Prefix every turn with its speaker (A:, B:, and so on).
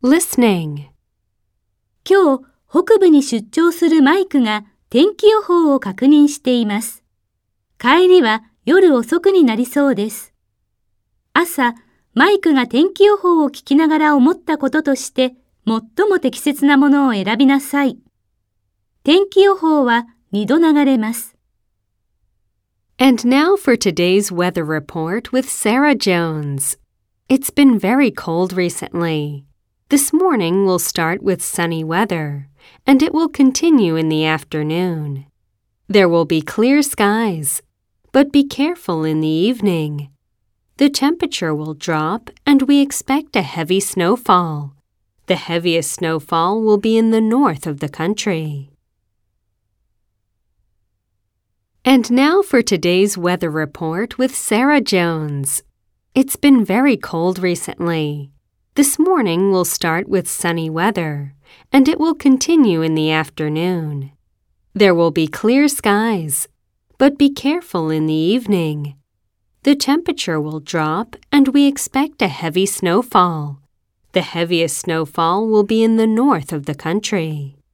A: Listening.
B: 今日北部に出張するマイクが天気予報を確認しています。帰りは夜遅くになりそうです。朝、マイクが天気予報を聞きながら思ったこととして最も適切なものを選びなさい。天気予報は2度流れます。
A: And now for today's weather report with Sarah Jones. It's been very cold recently. This morning will start with sunny weather, and it will continue in the afternoon. There will be clear skies, but be careful in the evening. The temperature will drop, and we expect a heavy snowfall. The heaviest snowfall will be in the north of the country. And now for today's weather report with Sarah Jones. It's been very cold recently. This morning will start with sunny weather, and it will continue in the afternoon. There will be clear skies, but be careful in the evening. The temperature will drop, and we expect a heavy snowfall. The heaviest snowfall will be in the north of the country.